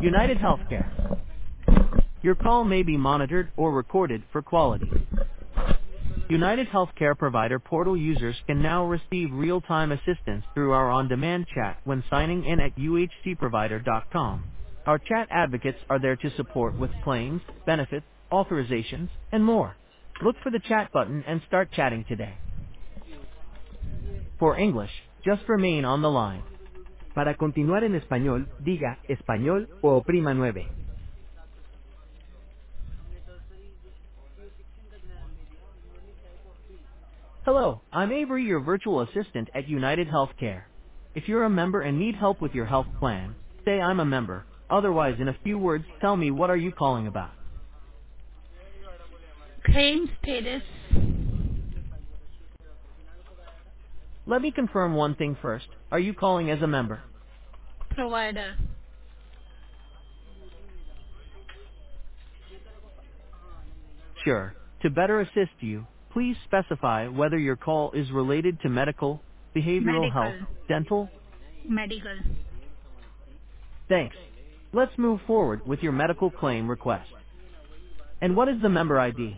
United Healthcare. Your call may be monitored or recorded for quality. United Healthcare Provider Portal users can now receive real-time assistance through our on-demand chat when signing in at uhcprovider.com. Our chat advocates are there to support with claims, benefits, authorizations, and more. Look for the chat button and start chatting today. For English, just remain on the line. Para continuar en español, diga español o oprima 9. Hello, I'm Avery, your virtual assistant at United Healthcare. If you're a member and need help with your health plan, say I'm a member. Otherwise, in a few words, tell me what are you calling about. Claim status. Let me confirm one thing first. Are you calling as a member? Provider. Sure. To better assist you, please specify whether your call is related to medical, behavioral health, Medical. dental. Medical. Thanks. Let's move forward with your medical claim request. And what is the member ID?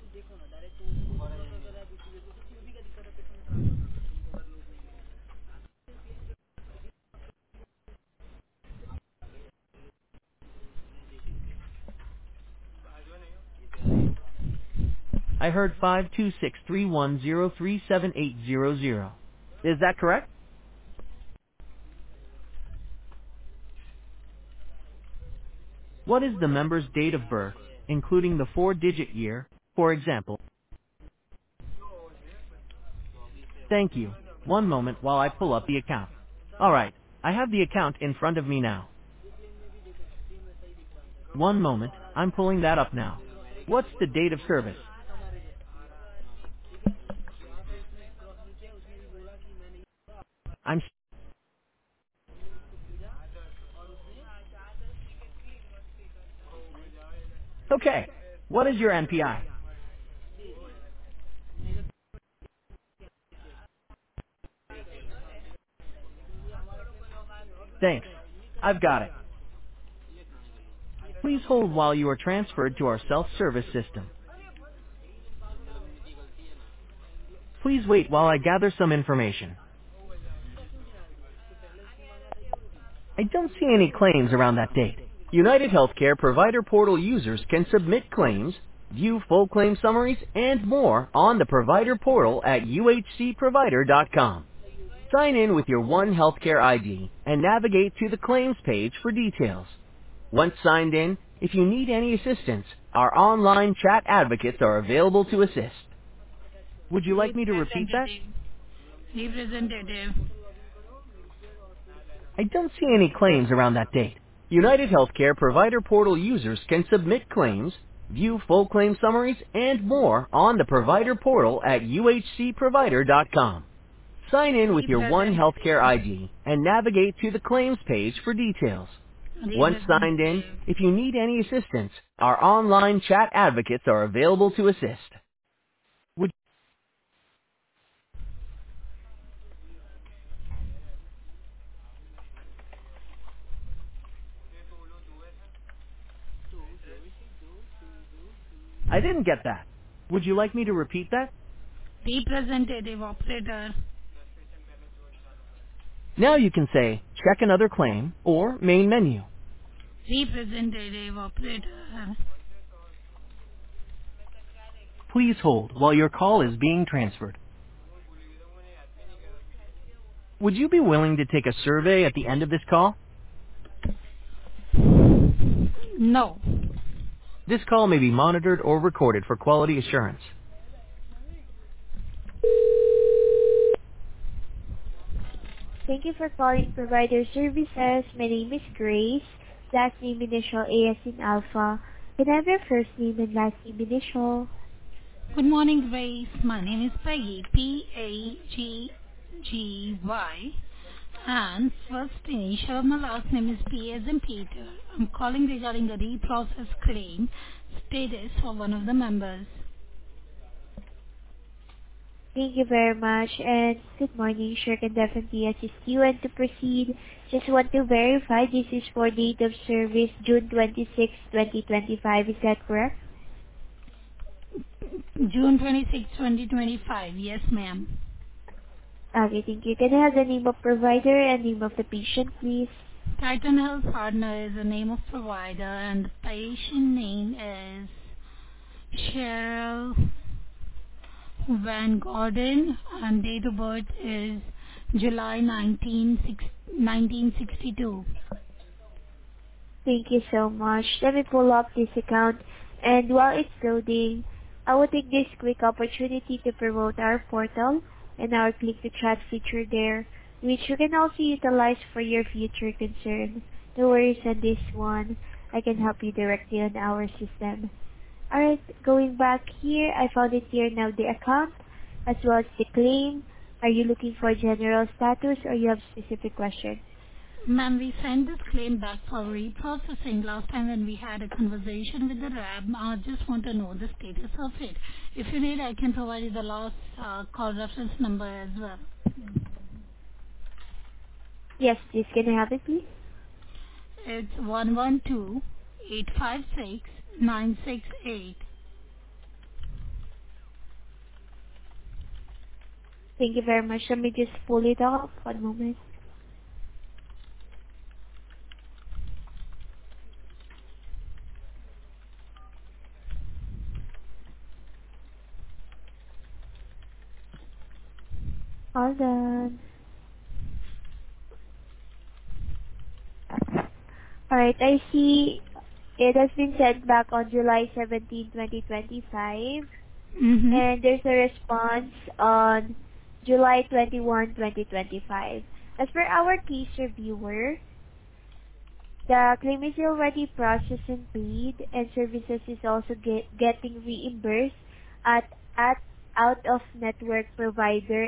I heard 52631037800. Is that correct? What is the member's date of birth, including the four-digit year, for example? Thank you. One moment while I pull up the account. Alright, I have the account in front of me now. One moment, I'm pulling that up now. What's the date of service? I'm okay. What is your NPI? Thanks. I've got it. Please hold while you are transferred to our self-service system. Please wait while I gather some information. I don't see any claims around that date. United Healthcare Provider Portal users can submit claims, view full claim summaries, and more on the Provider Portal at uhcprovider.com. Sign in with your One Healthcare ID and navigate to the claims page for details. Once signed in, if you need any assistance, our online chat advocates are available to assist. Would you like me to repeat that? Representative. Representative. I don't see any claims around that date. United Healthcare Provider Portal users can submit claims, view full claim summaries, and more on the Provider Portal at uhcprovider.com. Sign in with your One Healthcare Representative. ID and navigate to the claims page for details. Once signed in, Representative. if you need any assistance, our online chat advocates are available to assist. Would I didn't get that. Would you like me to repeat that? Representative operator. Now you can say, check another claim, or main menu. Representative operator. Please hold while your call is being transferred. Would you be willing to take a survey at the end of this call? No. This call may be monitored or recorded for quality assurance. Thank you for calling Provider Services. My name is Grace. Last name initial A as in Alpha. Can I have your first name and last name initial? Good morning, Grace. My name is Peggy. Paggy. And first initial of my last name is P as in Peter. I'm calling regarding a reprocessed claim status for one of the members. Thank you very much, and good morning. Sure can definitely assist you. And to proceed, just want to verify this is for date of service June 26, 2025. Is that correct? June 26, 2025. Yes, ma'am. Okay, thank you. Can I have the name of provider and name of the patient, please? Titan Health Partner is the name of provider and the patient name is Cheryl Van Gordon and date of birth is July 1962. Thank you so much. Let me pull up this account, and while it's loading, I will take this quick opportunity to promote our portal and our click to chat feature there, which you can also utilize for your future concern. No worries on this one. I can help you directly on our system. Alright, going back here, I found it here now, the account, as well as the claim. Are you looking for general status or you have specific questions? Ma'am, we sent this claim back for reprocessing last time when we had a conversation with the rep. I just want to know the status of it. If you need, I can provide you the last call reference number as well. Yes, please. Can I have it, please? It's 112-856-968. Thank you very much. Let me just pull it up. One moment. Hold on. Alright, I see it has been sent back on July 17, 2025, Mm-hmm. and there's a response on July 21, 2025. As per our case reviewer, the claim is already processed and paid, and services is also getting reimbursed at out-of-network provider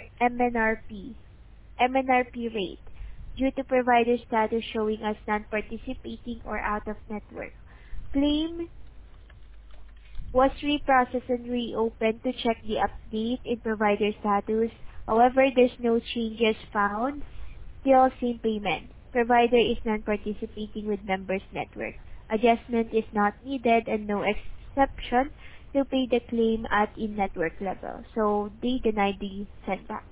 MNRP rate due to provider status showing as non-participating or out-of-network. Claim was reprocessed and reopened to check the update in provider status. However, there's no changes found. Still same payment. Provider is non-participating with members network. Adjustment is not needed and no exception to pay the claim at in-network level. So they denied the sendback.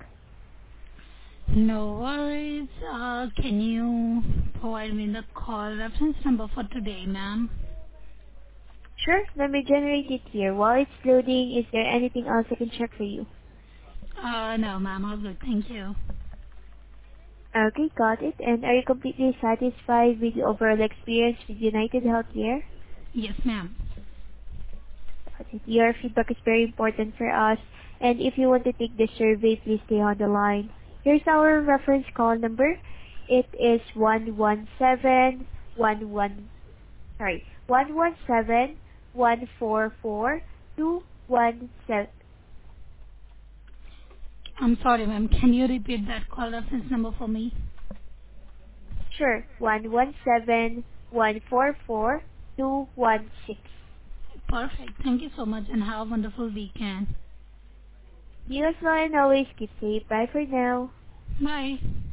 No worries. Can you provide me the call reference number for today, ma'am? Sure, let me generate it here. While it's loading, is there anything else I can check for you? No, ma'am. All good. Thank you. Okay, got it. And are you completely satisfied with the overall experience with United Healthcare? Yes, ma'am. Got it. Your feedback is very important for us. And if you want to take the survey, please stay on the line. Here's our reference call number. It is 11711, sorry, 117-144-217. I'm sorry, ma'am. Can you repeat that call reference number for me? Sure, 117-144-216. Perfect. Thank you so much and have a wonderful weekend. You as well, and always keep safe. Bye for now. Bye.